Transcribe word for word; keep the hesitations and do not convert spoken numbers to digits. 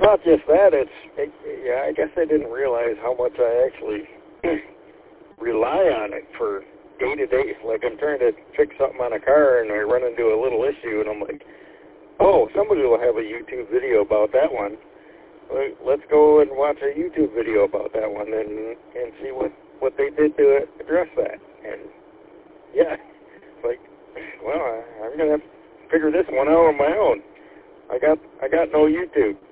not just that, it's, it, yeah, I guess I didn't realize how much I actually rely on it for day-to-day. Like, I'm trying to fix something on a car, and I run into a little issue, and I'm like, oh, somebody will have a YouTube video about that one. Let's go and watch a YouTube video about that one and and see what, what they did to address that. And, yeah, it's like, well, I, I'm going to have to figure this one out on my own. I got I got no YouTube.